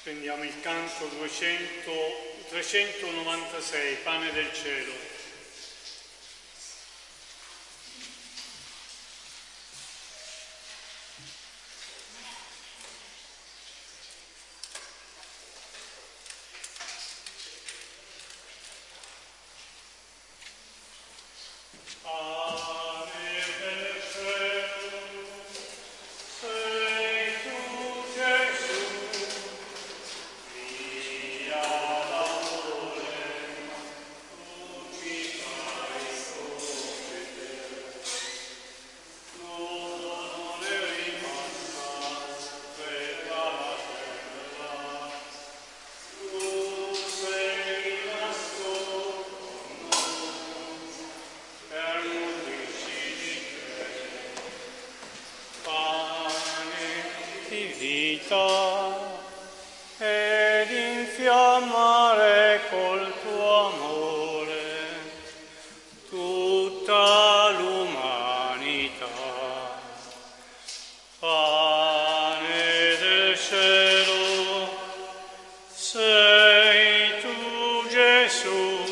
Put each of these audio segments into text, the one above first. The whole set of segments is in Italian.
Prendiamo il canto 396, Pane del cielo. Ed infiammare col tuo amore tutta l'umanità. Pane del cielo, sei tu Gesù,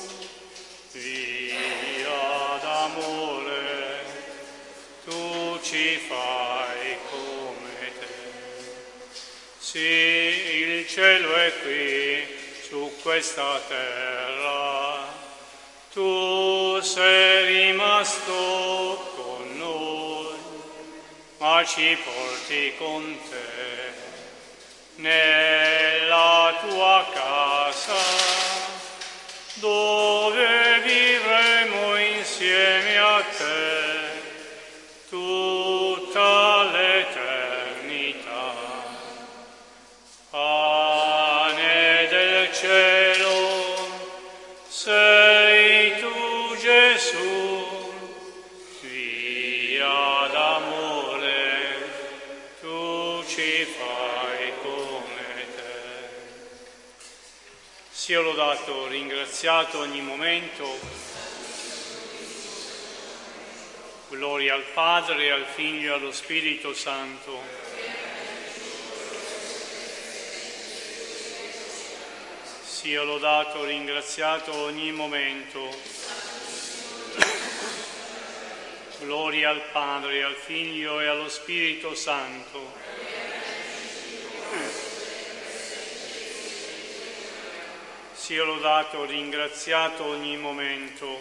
via d'amore, tu ci fai come te. Sì, il cielo è qui, su questa terra, tu sei rimasto con noi, ma ci porti con te nella tua casa, dove vivremo insieme a te tutta l'eternità. Pane del cielo, sei tu Gesù, via d'amore, tu ci fai come te. Sia lodato, ringraziato ogni momento. Gloria al Padre, al Figlio e allo Spirito Santo. Sia lodato, ringraziato ogni momento. Gloria al Padre, al Figlio e allo Spirito Santo. Sia lodato, ringraziato ogni momento.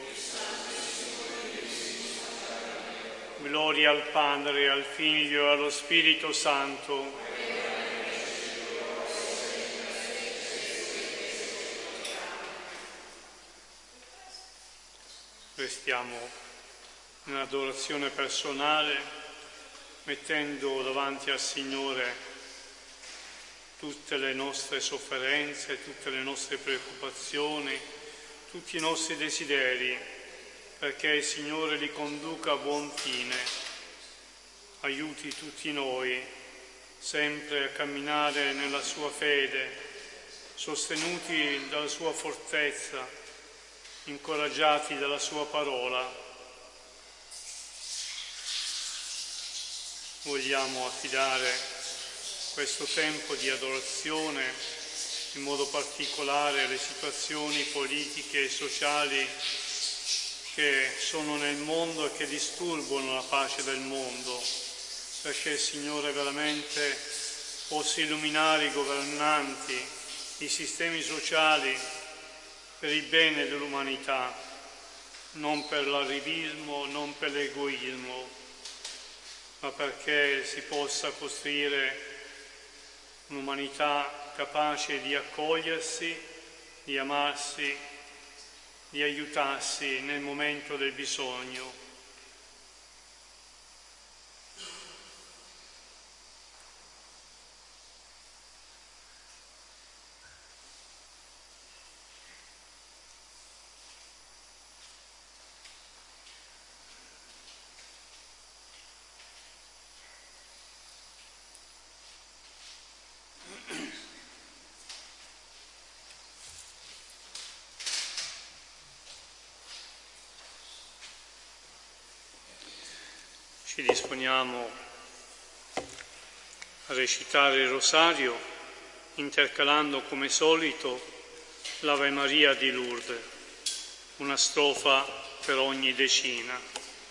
Gloria al Padre, al Figlio e allo Spirito Santo. Restiamo in adorazione personale, mettendo davanti al Signore tutte le nostre sofferenze, tutte le nostre preoccupazioni, tutti i nostri desideri, perché il Signore li conduca a buon fine, aiuti tutti noi sempre a camminare nella sua fede, sostenuti dalla sua fortezza, incoraggiati dalla sua parola. Vogliamo affidare questo tempo di adorazione, in modo particolare alle situazioni politiche e sociali che sono nel mondo e che disturbano la pace del mondo, perché il Signore veramente possa illuminare i governanti, i sistemi sociali, per il bene dell'umanità, non per l'arrivismo, non per l'egoismo, ma perché si possa costruire un'umanità capace di accogliersi, di amarsi, di aiutarsi nel momento del bisogno. Ci disponiamo a recitare il rosario intercalando come solito l'Ave Maria di Lourdes, una strofa per ogni decina.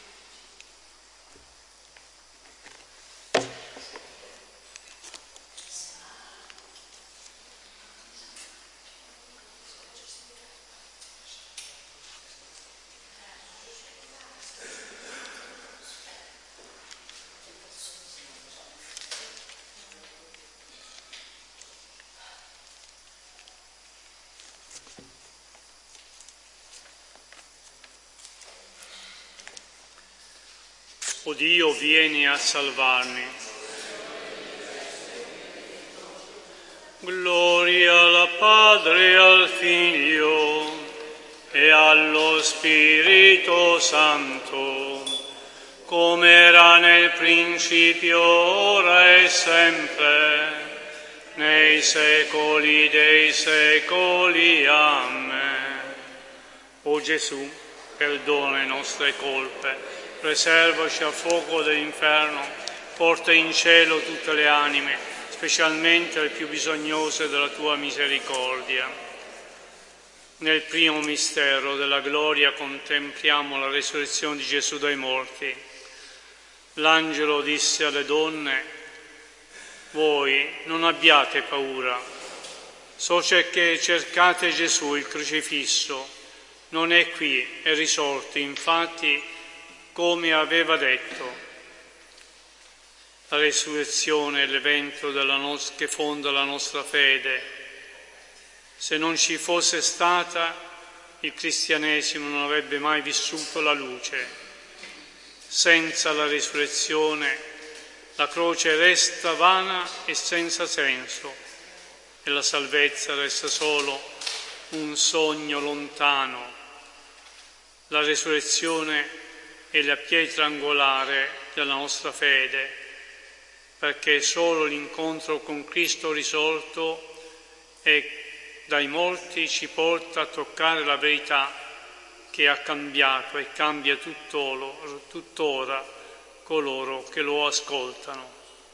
O Dio, vieni a salvarmi. Gloria al Padre, al Figlio e allo Spirito Santo, come era nel principio, ora e sempre, nei secoli dei secoli. Amen. O Gesù, perdona le nostre colpe, preservaci al fuoco dell'inferno, porta in cielo tutte le anime, specialmente le più bisognose della tua misericordia. Nel primo mistero della gloria contempliamo la resurrezione di Gesù dai morti. L'angelo disse alle donne: voi non abbiate paura, so che cercate Gesù il crocifisso, non è qui, è risorto, infatti, come aveva detto. La resurrezione è l'evento che fonda la nostra fede. Se non ci fosse stata, il cristianesimo non avrebbe mai vissuto la luce. Senza la resurrezione, la croce resta vana e senza senso, e la salvezza resta solo un sogno lontano. La resurrezione è la pietra angolare della nostra fede, perché solo l'incontro con Cristo risorto e dai morti ci porta a toccare la verità che ha cambiato e cambia tuttora coloro che lo ascoltano.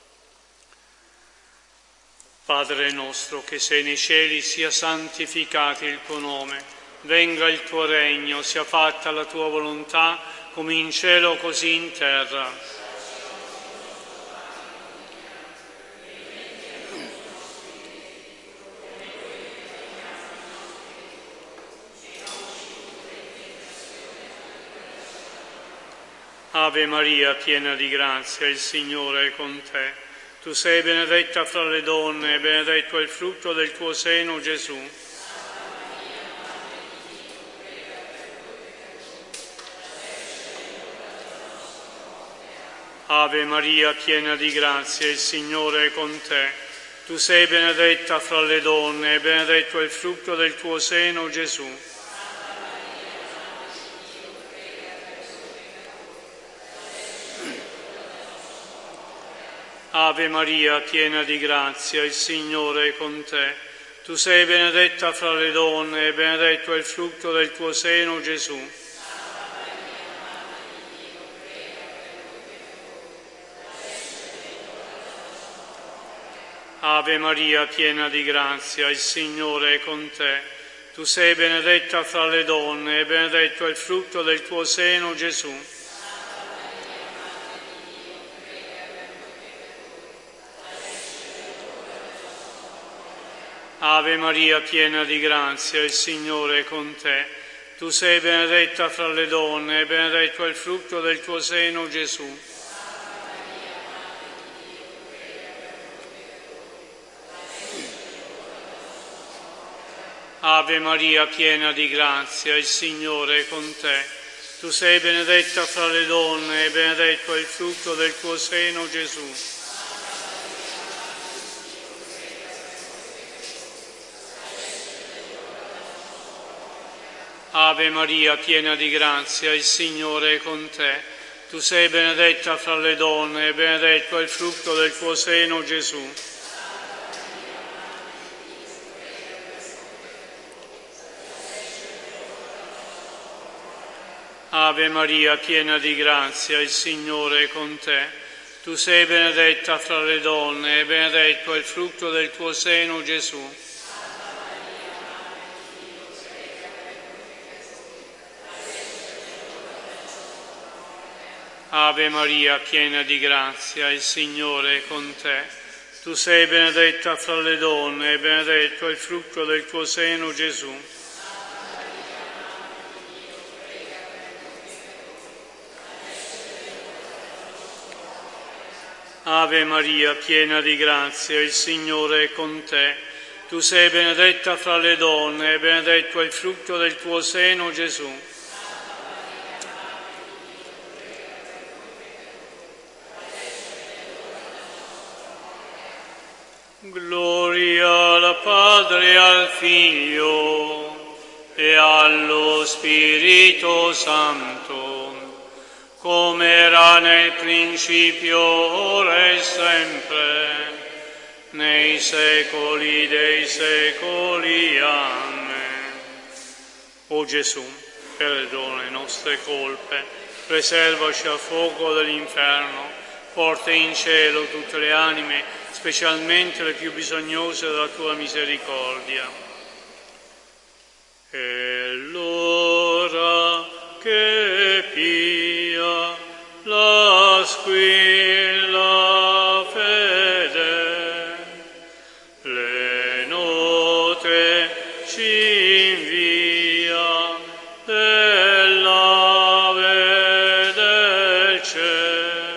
Padre nostro che sei nei cieli, sia santificato il tuo nome, venga il tuo regno, sia fatta la tua volontà, come in cielo così in terra. Ave Maria, piena di grazia, il Signore è con te. Tu sei benedetta fra le donne e benedetto è il frutto del tuo seno, Gesù. Ave Maria, piena di grazia, il Signore è con te. Tu sei benedetta fra le donne e benedetto è il frutto del tuo seno, Gesù. Ave Maria, piena di grazia, il Signore è con te. Tu sei benedetta fra le donne e benedetto è il frutto del tuo seno, Gesù. Ave Maria, piena di grazia, il Signore è con te. Tu sei benedetta fra le donne e benedetto è il frutto del tuo seno, Gesù. Ave Maria, piena di grazia, il Signore è con te. Tu sei benedetta fra le donne e benedetto è il frutto del tuo seno, Gesù. Ave Maria, piena di grazia, il Signore è con te. Tu sei benedetta fra le donne e benedetto è il frutto del tuo seno, Gesù. Ave Maria, piena di grazia, il Signore è con te. Tu sei benedetta fra le donne e benedetto è il frutto del tuo seno, Gesù. Ave Maria, piena di grazia, il Signore è con te. Tu sei benedetta fra le donne e benedetto è il frutto del tuo seno, Gesù. Ave Maria, piena di grazia, il Signore è con te. Tu sei benedetta fra le donne e benedetto è il frutto del tuo seno, Gesù. Ave Maria, piena di grazia, il Signore è con te. Tu sei benedetta fra le donne e benedetto è il frutto del tuo seno, Gesù. Gloria al Padre e al Figlio e allo Spirito Santo, come era nel principio, ora e sempre, nei secoli dei secoli. Amen. O Gesù, perdona le nostre colpe, preservaci dal fuoco dell'inferno, porta in cielo tutte le anime, specialmente le più bisognose della tua misericordia. E l'ora che pia la squilla fede, le note ci invia dell'ave del cielo.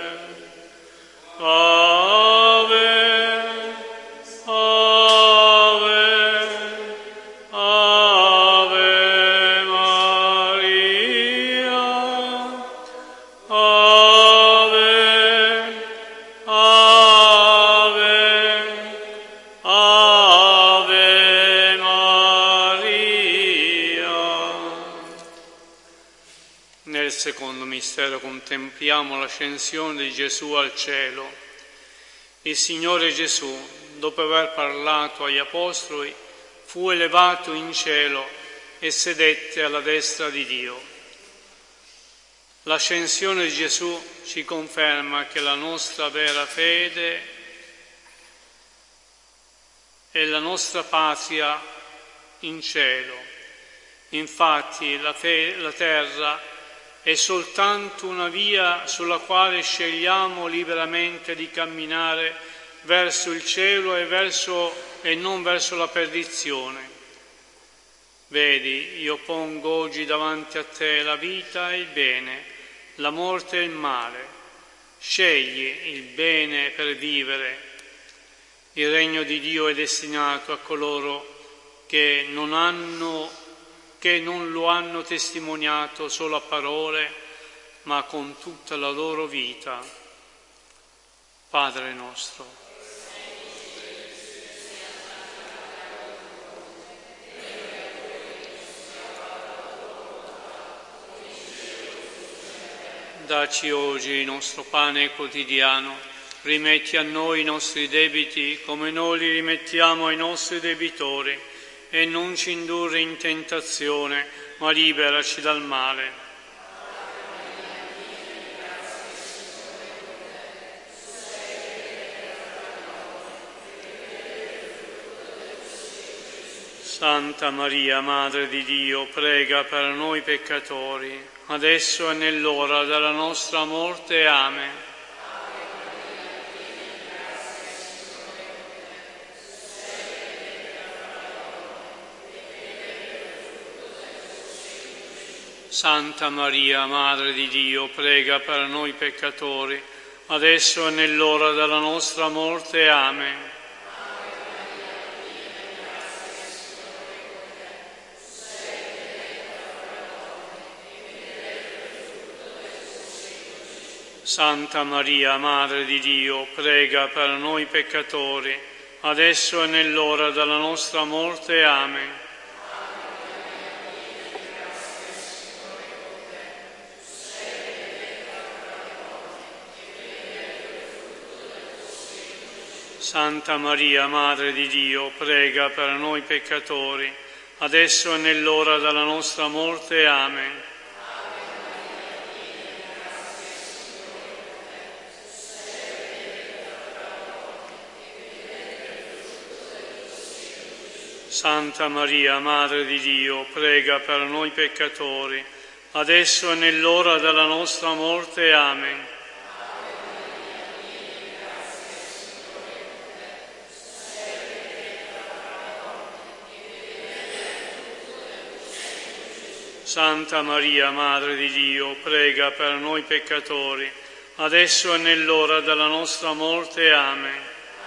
Nel secondo mistero contempliamo l'ascensione di Gesù al cielo. Il Signore Gesù, dopo aver parlato agli Apostoli, fu elevato in cielo e sedette alla destra di Dio. L'ascensione di Gesù ci conferma che la nostra vera fede è la nostra patria in cielo. Infatti la terra è soltanto una via sulla quale scegliamo liberamente di camminare verso il cielo e non verso la perdizione. Vedi, io pongo oggi davanti a te la vita e il bene, la morte e il male. Scegli il bene per vivere. Il regno di Dio è destinato a coloro che non lo hanno testimoniato solo a parole, ma con tutta la loro vita. Padre nostro, dacci oggi il nostro pane quotidiano, rimetti a noi i nostri debiti come noi li rimettiamo ai nostri debitori, e non ci indurre in tentazione, ma liberaci dal male. Santa Maria, Madre di Dio, prega per noi peccatori, adesso e nell'ora della nostra morte. Amen. Santa Maria, Madre di Dio, prega per noi peccatori, adesso e nell'ora della nostra morte. Amen. Santa Maria, Madre di Dio, prega per noi peccatori, adesso e nell'ora della nostra morte. Amen. Santa Maria, Madre di Dio, prega per noi peccatori, adesso e nell'ora della nostra morte. Amen. Santa Maria, Madre di Dio, prega per noi peccatori, adesso e nell'ora della nostra morte. Amen. Santa Maria, Madre di Dio, prega per noi peccatori, adesso e nell'ora della nostra morte. Amen.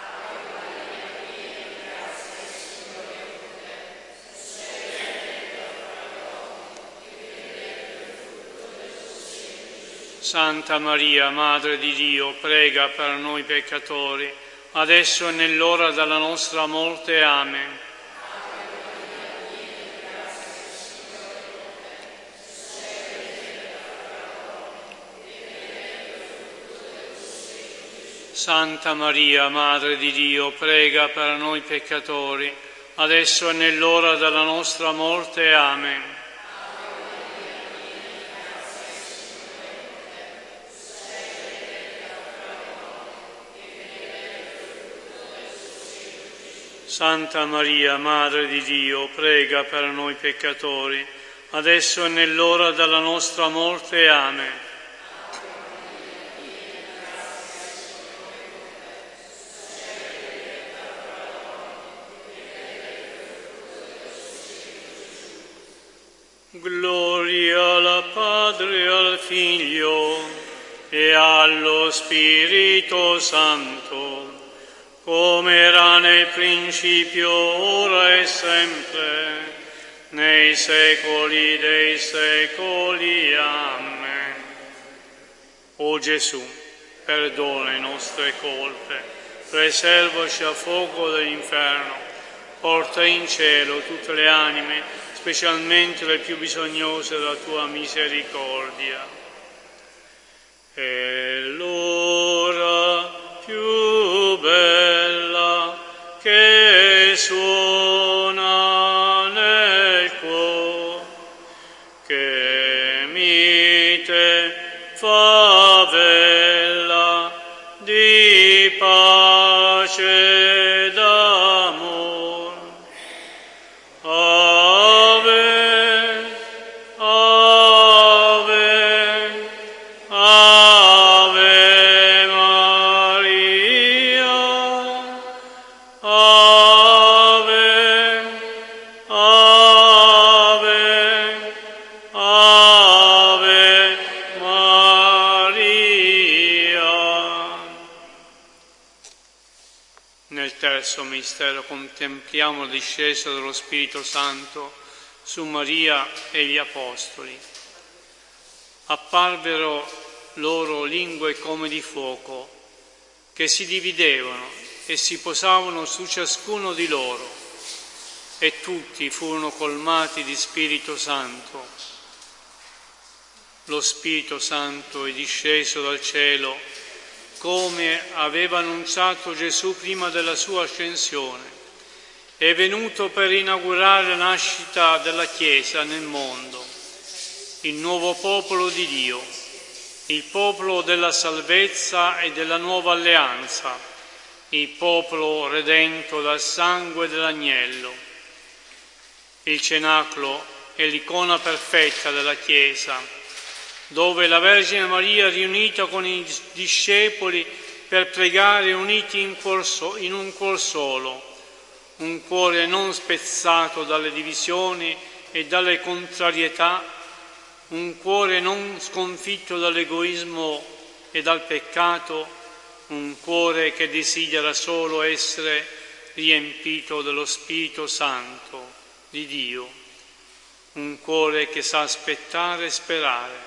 Santa Maria, Madre di Dio, prega per noi peccatori, adesso e nell'ora della nostra morte. Amen. Santa Maria, Madre di Dio, prega per noi peccatori, adesso e nell'ora della nostra morte. Amen. Santa Maria, Madre di Dio, prega per noi peccatori, adesso e nell'ora della nostra morte. Amen. Gloria al Padre, al Figlio e allo Spirito Santo, come era nel principio, ora e sempre, nei secoli dei secoli. Amen. O Gesù, perdona le nostre colpe, preservaci dal fuoco dell'inferno, porta in cielo tutte le anime, specialmente le più bisognose della tua misericordia. E l'ora più bella che suona nel cuore, che mite favella di pace d'amor. Mistero contempliamo la discesa dello Spirito Santo su Maria e gli Apostoli. Apparvero loro lingue come di fuoco, che si dividevano e si posavano su ciascuno di loro, e tutti furono colmati di Spirito Santo. Lo Spirito Santo è disceso dal cielo, come aveva annunciato Gesù prima della sua ascensione. È venuto per inaugurare la nascita della Chiesa nel mondo, il nuovo popolo di Dio, il popolo della salvezza e della nuova alleanza, il popolo redento dal sangue dell'agnello. Il cenacolo è l'icona perfetta della Chiesa, dove la Vergine Maria, riunita con i discepoli per pregare uniti in un cuor solo, un cuore non spezzato dalle divisioni e dalle contrarietà, un cuore non sconfitto dall'egoismo e dal peccato, un cuore che desidera solo essere riempito dello Spirito Santo di Dio, un cuore che sa aspettare e sperare.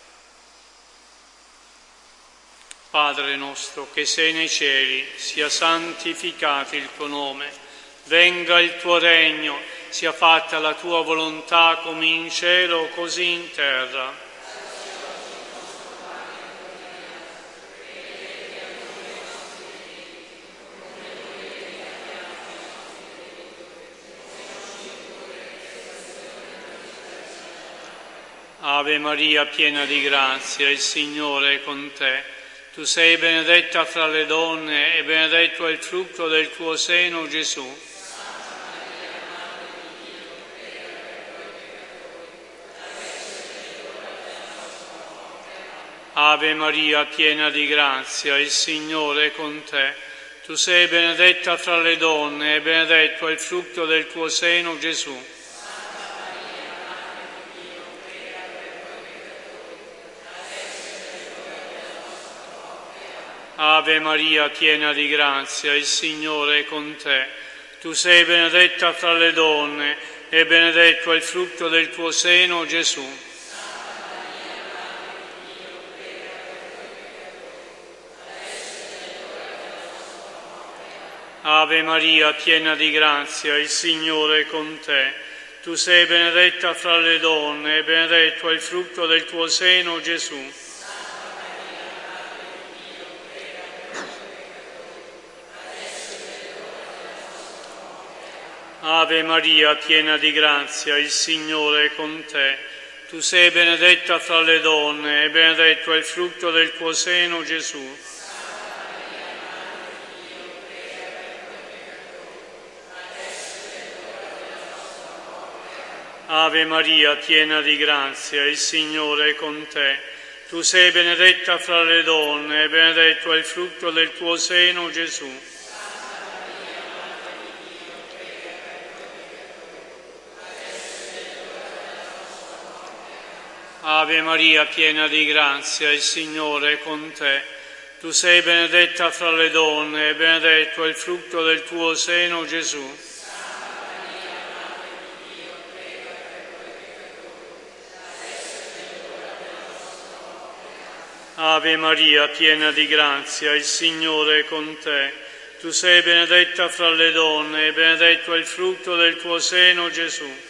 Padre nostro che sei nei cieli, sia santificato il tuo nome, venga il tuo regno, sia fatta la tua volontà come in cielo così in terra. Ave Maria, piena di grazia, il Signore è con te. Tu sei benedetta fra le donne e benedetto è il frutto del tuo seno, Gesù. Ave Maria, piena di grazia, il Signore è con te. Tu sei benedetta fra le donne e benedetto è il frutto del tuo seno, Gesù. Ave Maria, piena di grazia, il Signore è con te. Tu sei benedetta fra le donne e benedetto è il frutto del tuo seno, Gesù. Ave Maria, piena di grazia, il Signore è con te. Tu sei benedetta fra le donne e benedetto è il frutto del tuo seno, Gesù. Ave Maria, piena di grazia, il Signore è con te. Tu sei benedetta fra le donne e benedetto è il frutto del tuo seno, Gesù. Ave Maria, piena di grazia, il Signore è con te. Tu sei benedetta fra le donne e benedetto è il frutto del tuo seno, Gesù. Ave Maria, piena di grazia, il Signore è con te. Tu sei benedetta fra le donne e benedetto è il frutto del tuo seno, Gesù. Ave Maria, piena di grazia, il Signore è con te. Tu sei benedetta fra le donne e benedetto è il frutto del tuo seno, Gesù.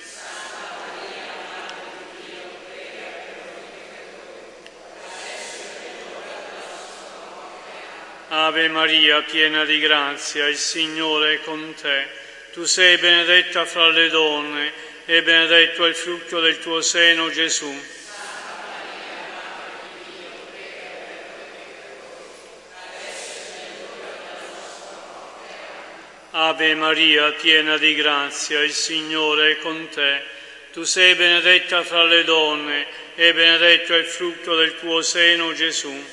Ave Maria, piena di grazia, il Signore è con te. Tu sei benedetta fra le donne e benedetto è il frutto del tuo seno, Gesù. Ave Maria, piena di grazia, il Signore è con te. Tu sei benedetta fra le donne e benedetto è il frutto del tuo seno, Gesù.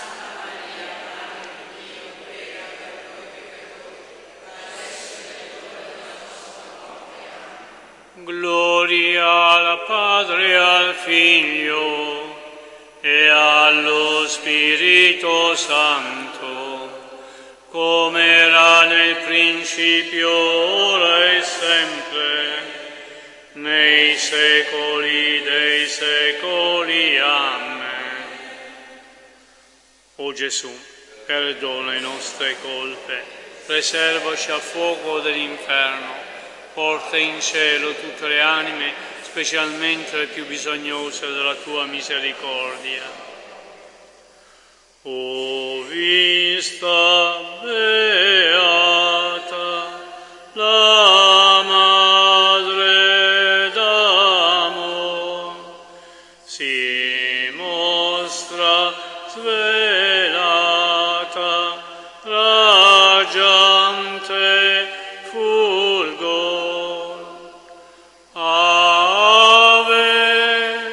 Gloria al Padre e al Figlio e allo Spirito Santo, come era nel principio, ora e sempre, nei secoli dei secoli. Amen. O Gesù, perdona le nostre colpe, preservaci al fuoco dell'inferno, porta in cielo tutte le anime, specialmente le più bisognose della tua misericordia. O vista beata, la Madre d'amor, si mostra svelata, raggiante fulgor. Ave,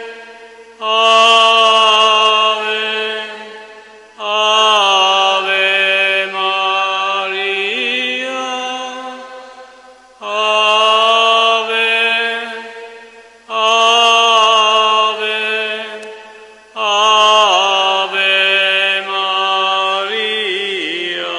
Ave, Ave Maria, Ave, Ave, Ave Maria.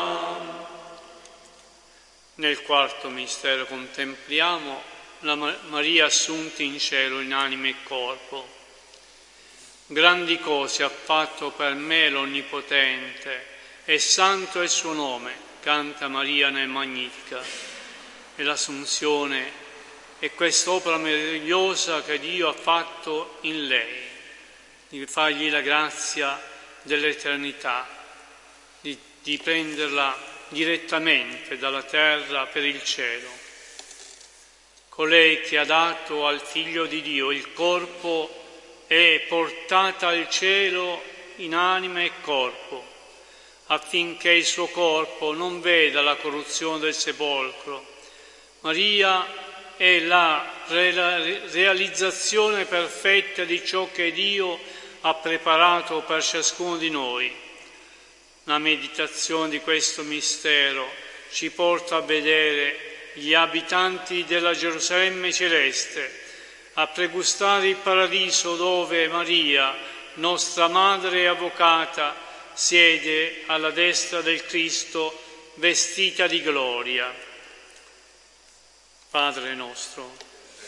Nel quarto mistero contempliamo la Maria assunta in cielo in anima e corpo. Grandi cose ha fatto per me l'Onnipotente, e santo è il suo nome, canta Maria nel Magnificat. E l'Assunzione è quest'opera meravigliosa che Dio ha fatto in lei, di fargli la grazia dell'eternità, di prenderla direttamente dalla terra per il cielo. Colei che ha dato al Figlio di Dio il corpo è portata al cielo in anima e corpo, affinché il suo corpo non veda la corruzione del sepolcro. Maria è la realizzazione perfetta di ciò che Dio ha preparato per ciascuno di noi. La meditazione di questo mistero ci porta a vedere gli abitanti della Gerusalemme celeste, a pregustare il paradiso dove Maria, nostra Madre e Avvocata, siede alla destra del Cristo vestita di gloria. Padre nostro,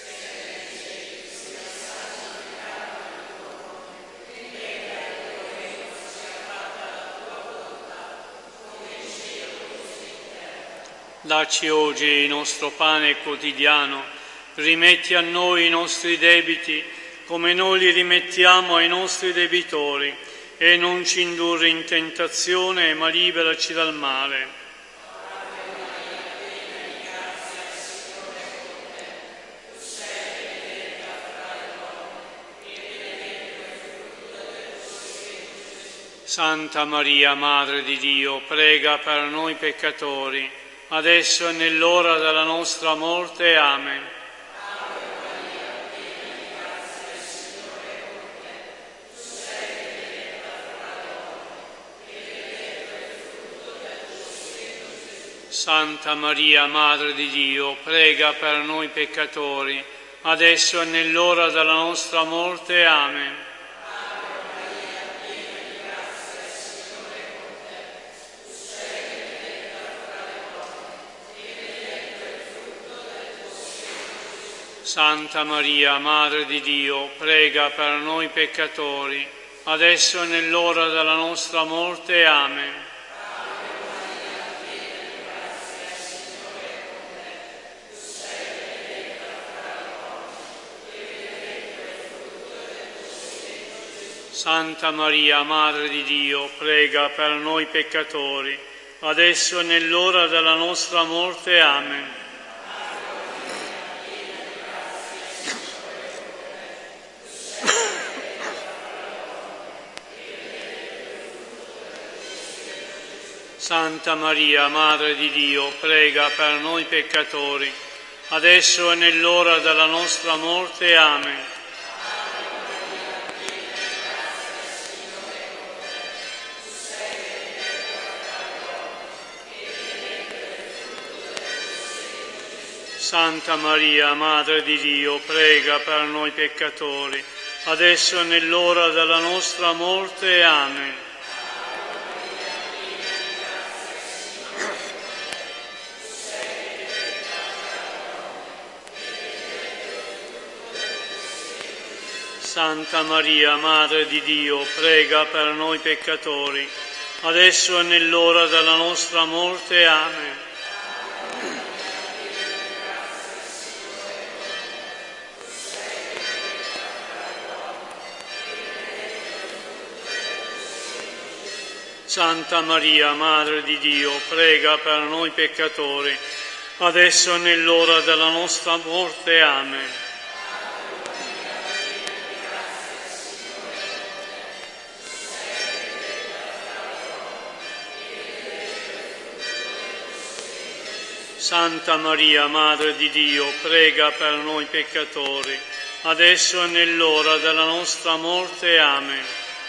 dacci oggi il nostro pane quotidiano, rimetti a noi i nostri debiti, come noi li rimettiamo ai nostri debitori, e non ci indurre in tentazione, ma liberaci dal male. Santa Maria, Madre di Dio, prega per noi peccatori, adesso e nell'ora della nostra morte. Amen. Santa Maria, Madre di Dio, prega per noi peccatori, adesso e nell'ora della nostra morte. Amen. Santa Maria, Madre di Dio, prega per noi peccatori, adesso e nell'ora della nostra morte. Amen. Santa Maria, Madre di Dio, prega per noi peccatori, adesso e nell'ora della nostra morte. Amen. Santa Maria, Madre di Dio, prega per noi peccatori, adesso e nell'ora della nostra morte. Amen. Santa Maria, Madre di Dio, prega per noi peccatori, adesso e nell'ora della nostra morte. Amen. Santa Maria, Madre di Dio, prega per noi peccatori, adesso e nell'ora della nostra morte. Amen. Santa Maria, Madre di Dio, prega per noi peccatori, adesso e nell'ora della nostra morte. Amen. Santa Maria, Madre di Dio, prega per noi peccatori, adesso e nell'ora della nostra morte. Amen.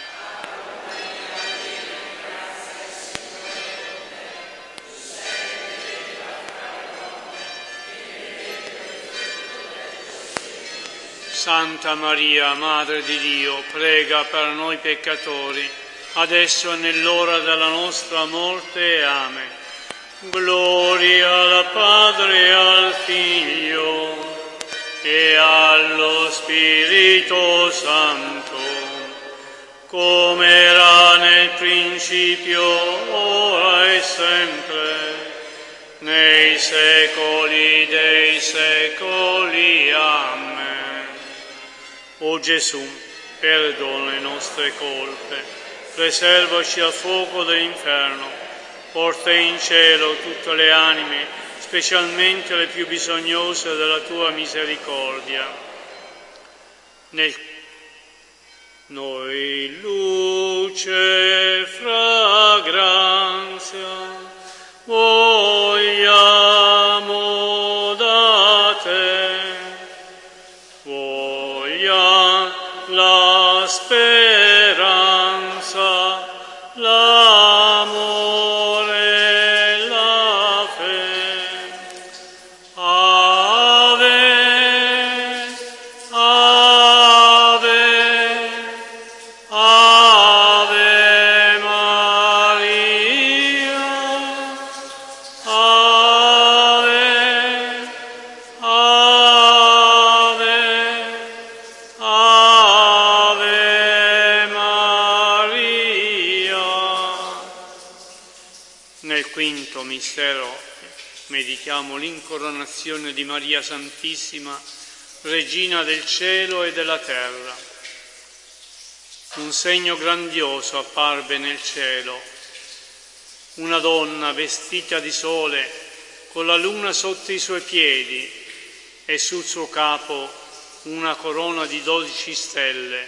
Santa Maria, Madre di Dio, prega per noi peccatori, adesso e nell'ora della nostra morte. Amen. Gloria al Padre e al Figlio e allo Spirito Santo, come era nel principio, ora e sempre, nei secoli dei secoli. Amen. O Gesù, perdona le nostre colpe, preservaci dal fuoco dell'inferno, porta in cielo tutte le anime, specialmente le più bisognose della tua misericordia. Noi luce e fragranza vogliamo da te, vogliamo la speranza quinto mistero meditiamo l'incoronazione di Maria Santissima, Regina del cielo e della terra. Un segno grandioso apparve nel cielo. Una donna vestita di sole, con la luna sotto i suoi piedi e sul suo capo una corona di 12 stelle.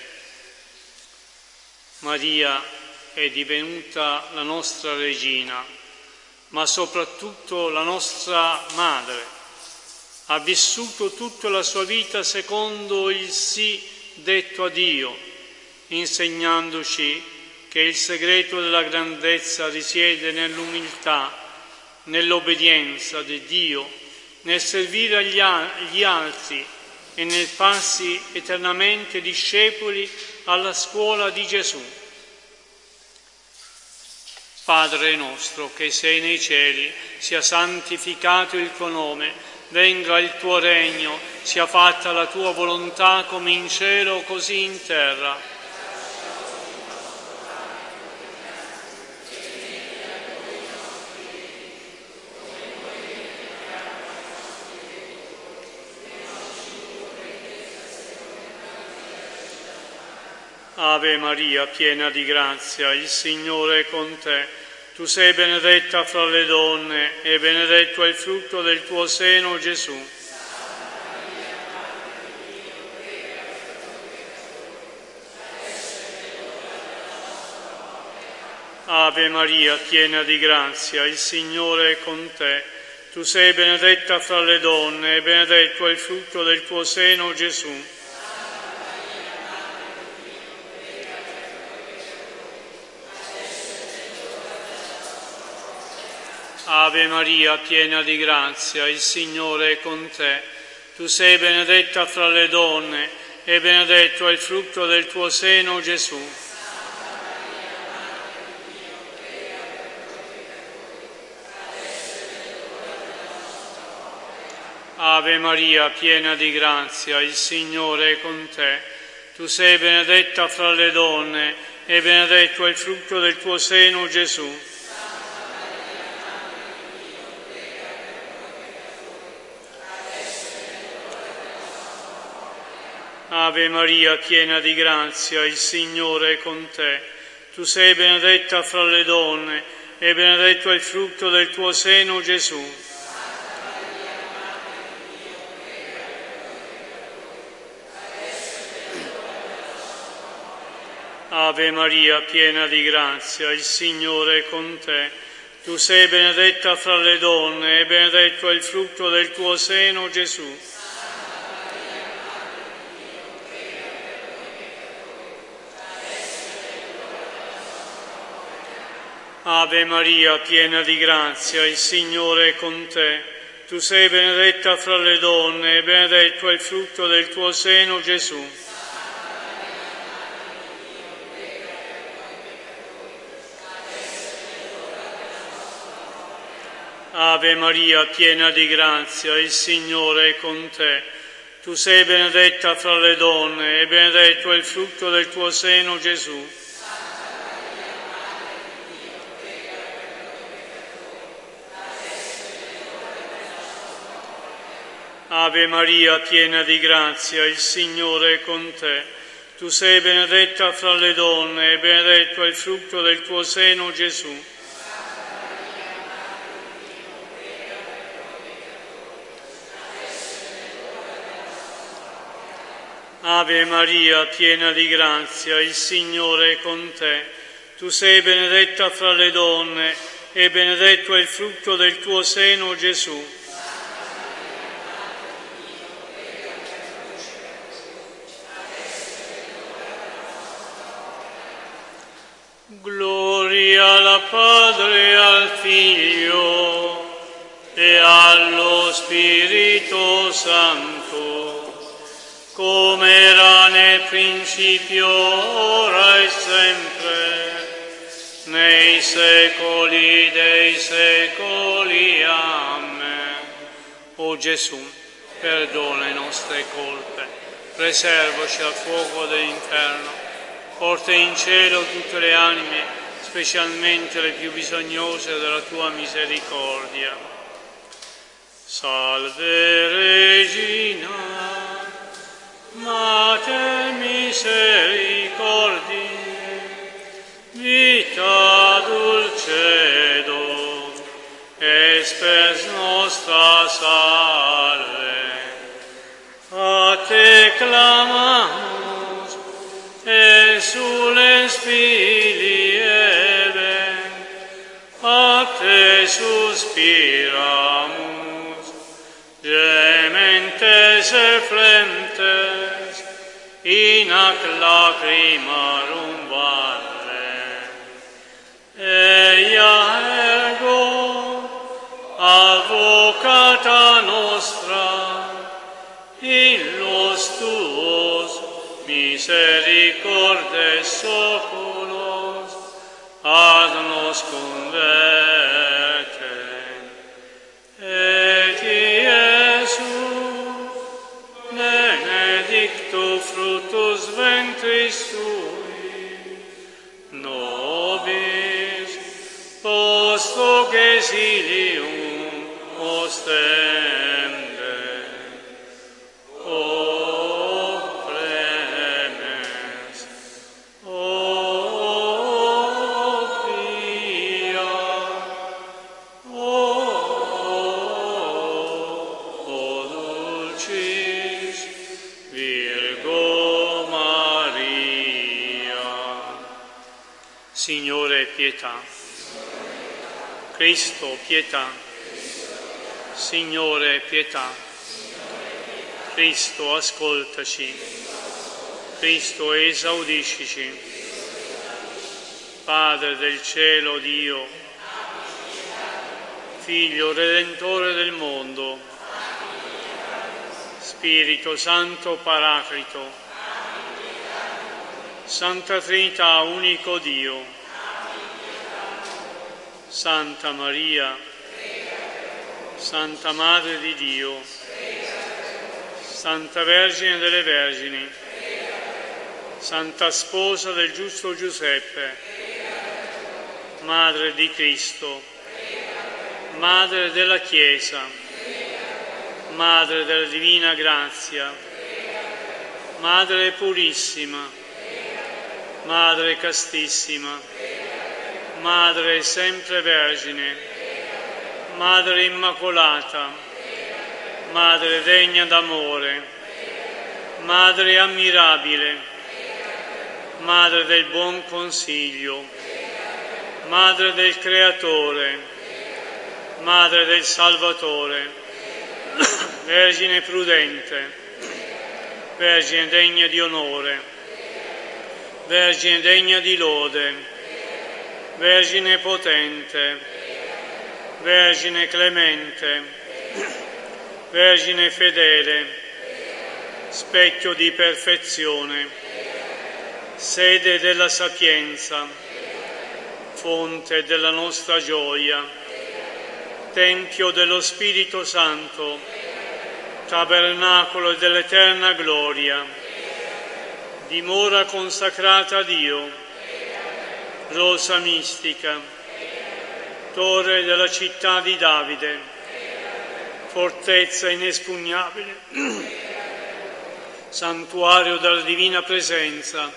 Maria è divenuta la nostra regina, ma soprattutto la nostra madre. Ha vissuto tutta la sua vita secondo il sì detto a Dio, insegnandoci che il segreto della grandezza risiede nell'umiltà, nell'obbedienza di Dio, nel servire agli altri e nel farsi eternamente discepoli alla scuola di Gesù. Padre nostro che sei nei cieli, sia santificato il tuo nome, venga il tuo regno, sia fatta la tua volontà come in cielo così in terra. Ave Maria, piena di grazia, il Signore è con te. Tu sei benedetta fra le donne e benedetto è il frutto del tuo seno, Gesù. Ave Maria, piena di grazia, il Signore è con te. Tu sei benedetta fra le donne e benedetto è il frutto del tuo seno, Gesù. Ave Maria, piena di grazia, il Signore è con te. Tu sei benedetta fra le donne e benedetto è il frutto del tuo seno, Gesù. Ave Maria, piena di grazia, il Signore è con te. Tu sei benedetta fra le donne e benedetto è il frutto del tuo seno, Gesù. Ave Maria, piena di grazia, il Signore è con te. Tu sei benedetta fra le donne e benedetto è il frutto del tuo seno, Gesù. Ave Maria, piena di grazia, il Signore è con te. Tu sei benedetta fra le donne e benedetto è il frutto del tuo seno, Gesù. Ave Maria, piena di grazia, il Signore è con te. Tu sei benedetta fra le donne e benedetto è il frutto del tuo seno, Gesù. Ave Maria, piena di grazia, il Signore è con te. Tu sei benedetta fra le donne e benedetto è il frutto del tuo seno, Gesù. Ave Maria, piena di grazia, il Signore è con te. Tu sei benedetta fra le donne e benedetto è il frutto del tuo seno, Gesù. Ave Maria, piena di grazia, il Signore è con te. Tu sei benedetta fra le donne e benedetto è il frutto del tuo seno, Gesù. Gloria al Padre e al Figlio e allo Spirito Santo, come era nel principio, ora e sempre, nei secoli dei secoli. Amen. O Gesù, perdona le nostre colpe, preservaci dal fuoco dell'inferno, porta in cielo tutte le anime, specialmente le più bisognose della tua misericordia. Salve Regina, Mater misericordiae, vita dulcedo, espers nostra salve. A te clamamus, exules filii Eve, a te suspiramus, gementes et flentes, in ac lacrimarum valle. Eia ergo, advocata nostra, illos tuos misericordes oculos ad nos converte. Et Iesus, benedictus fructus ventris tui, nobis post hoc exilium ostende. O clemens, o pia, o dulcis Virgo Maria. Signore, pietà. Cristo, pietà. Signore, pietà. Cristo, ascoltaci. Cristo, esaudiscici. Padre del cielo, Dio, Figlio Redentore del mondo, Spirito Santo Paraclito, Santa Trinità, unico Dio, Santa Maria, Santa Madre di Dio, Santa Vergine delle Vergini, Santa Sposa del giusto Giuseppe, Madre di Cristo, Madre della Chiesa, Madre della Divina Grazia, Madre Purissima, Madre Castissima, Madre sempre Vergine, Madre Immacolata, Madre degna d'amore, Madre ammirabile, Madre del buon consiglio, Madre del Creatore, Madre del Salvatore, Vergine prudente, Vergine degna di onore, Vergine degna di lode, Vergine potente, Vergine clemente, Vergine fedele, specchio di perfezione, sede della sapienza, fonte della nostra gioia, tempio dello Spirito Santo, tabernacolo dell'eterna gloria, dimora consacrata a Dio, rosa mistica, torre della città di Davide, fortezza inespugnabile, santuario della divina presenza,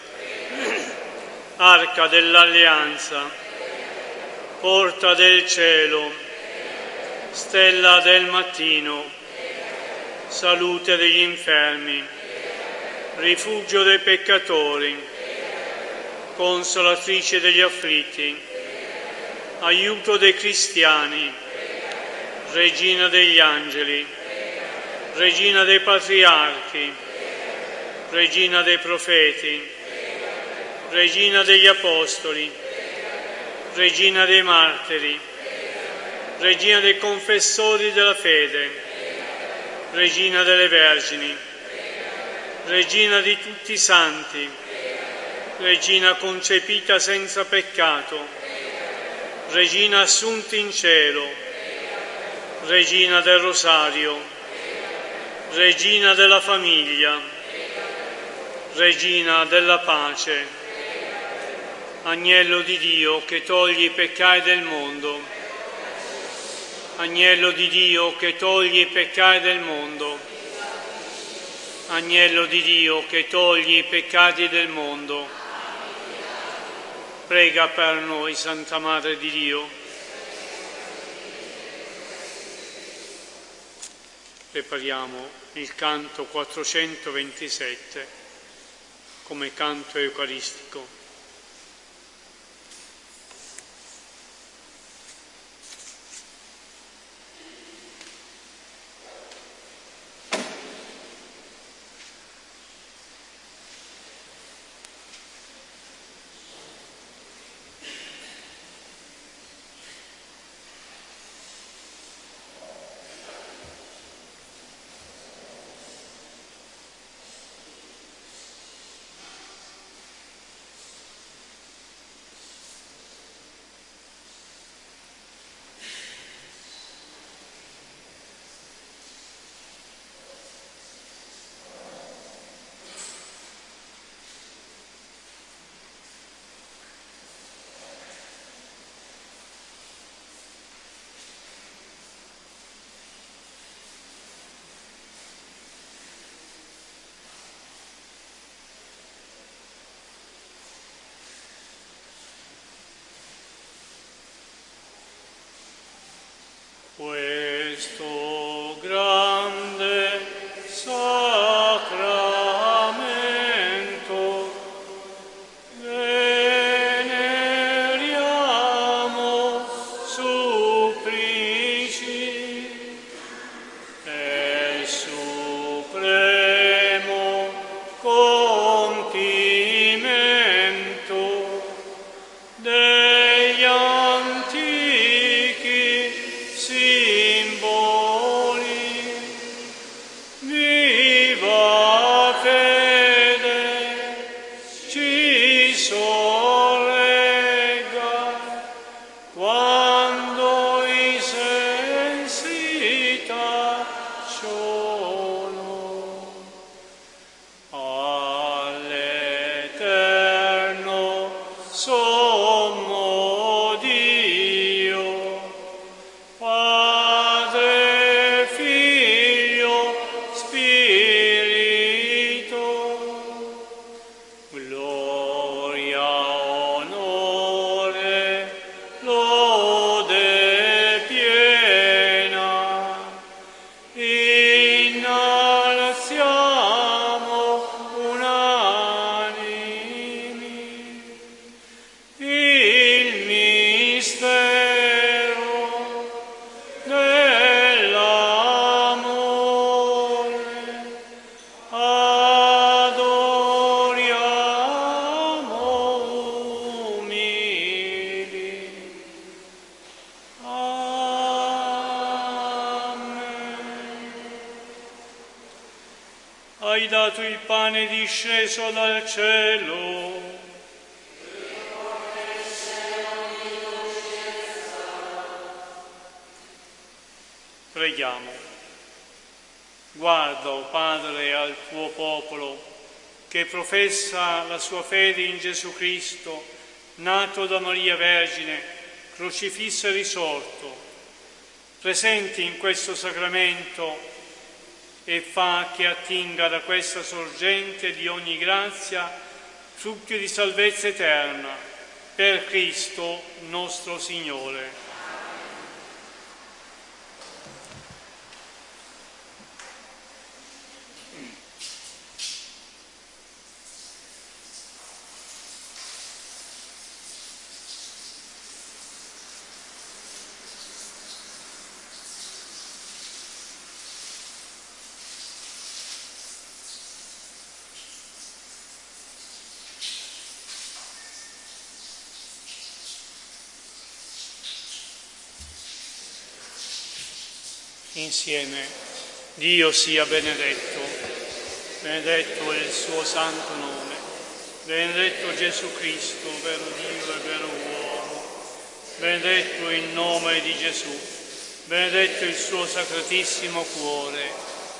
arca dell'alleanza, porta del cielo, stella del mattino, salute degli infermi, rifugio dei peccatori, consolatrice degli afflitti, aiuto dei cristiani, Regina degli angeli, Regina dei patriarchi, Regina dei profeti, Regina degli apostoli, Regina dei martiri, Regina dei confessori della fede, Regina delle vergini, Regina di tutti i santi, Regina concepita senza peccato, Regina assunta in cielo, Regina del Rosario, Regina della famiglia, Regina della pace, Agnello di Dio che togli i peccati del mondo. Agnello di Dio che togli i peccati del mondo. Agnello di Dio che togli i peccati del mondo. Prega per noi, Santa Madre di Dio. Prepariamo il canto 427 come canto eucaristico. Questo grande sacramento veneriamo supplici e supremo compimento degli antichi simboli. Viva fede ci sorregga quando i sensi tacciono. All'eterno sommo Dio, Padre, Figlio, Spirito, gloria, onore, lode piena, innalziamo unanimi il mistero dell'amore. Adoriamo umili. Amen. Hai dato il pane disceso dal cielo. Preghiamo. Guarda, o Padre, al tuo popolo che professa la sua fede in Gesù Cristo, nato da Maria Vergine, crocifisso e risorto. Presenti in questo sacramento e fa che attinga da questa sorgente di ogni grazia frutti di salvezza eterna, per Cristo nostro Signore. Insieme, Dio sia benedetto, benedetto è il suo santo nome, benedetto Gesù Cristo, vero Dio e vero uomo, benedetto il nome di Gesù, benedetto il suo sacratissimo cuore,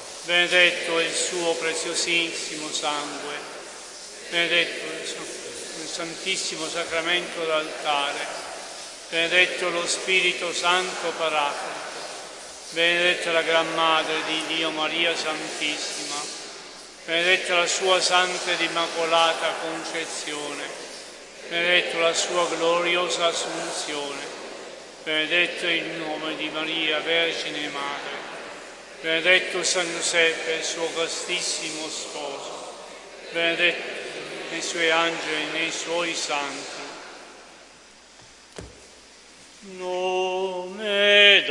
benedetto il suo preziosissimo sangue, benedetto il suo... il Santissimo Sacramento d'altare, benedetto lo Spirito Santo Paraclito, benedetta la Gran Madre di Dio Maria Santissima, benedetta la sua Santa ed Immacolata Concezione, benedetto la sua gloriosa Assunzione, benedetto il nome di Maria, Vergine Madre, benedetto San Giuseppe, il suo castissimo sposo, benedetto nei suoi angeli e nei suoi santi. Nome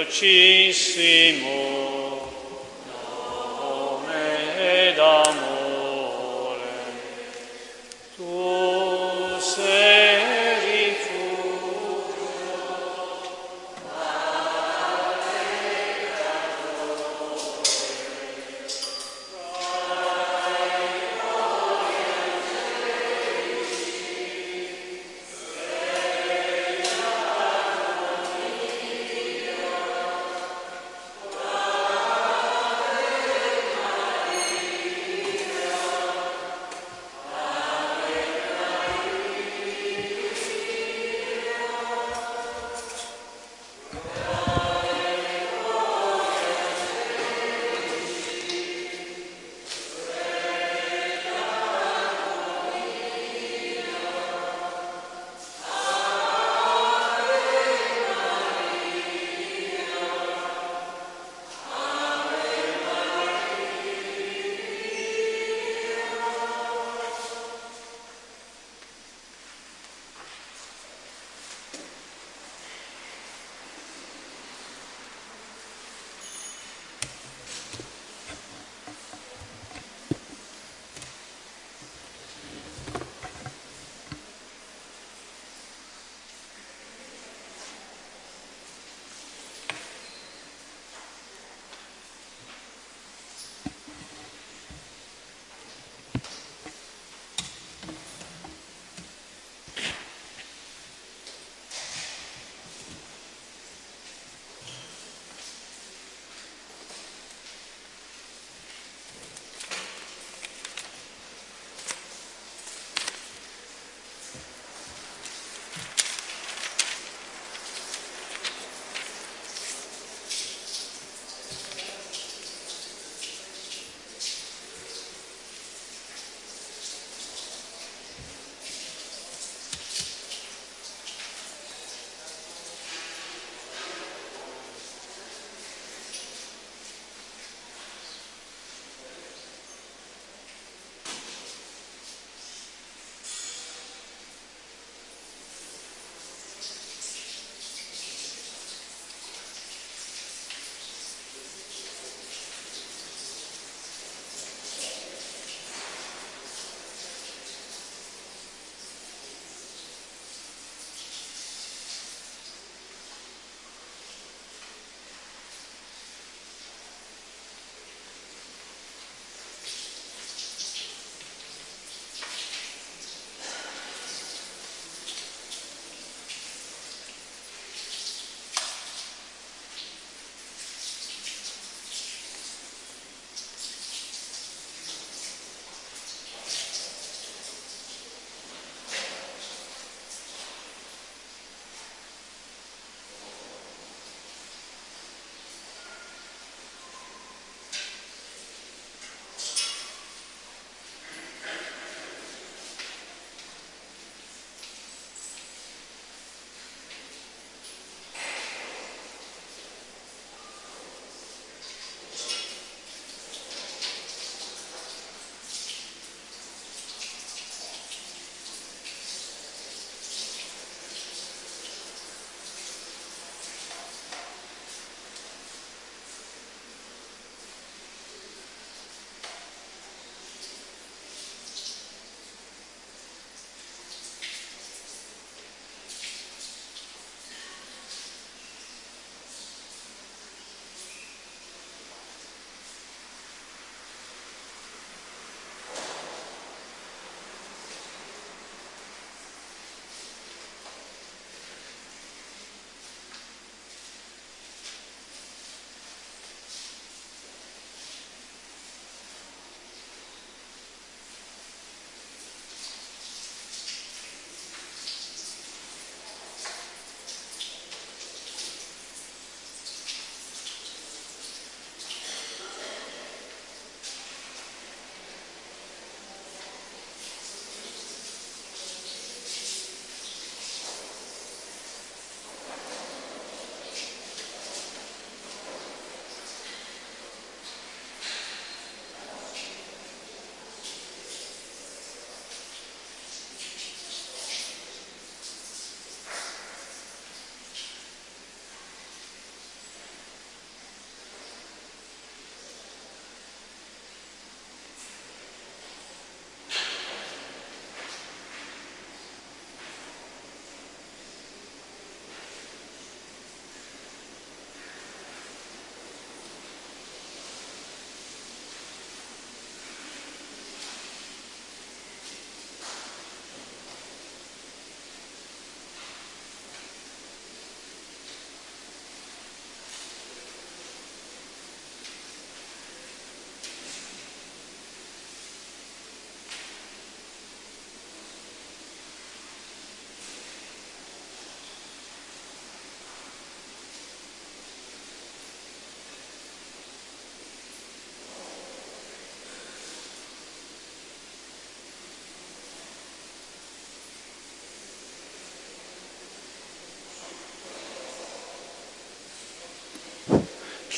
dolcissimo, nome d'amore, tu sei rifugio,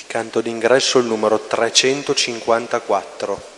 Canto d'ingresso il numero 354.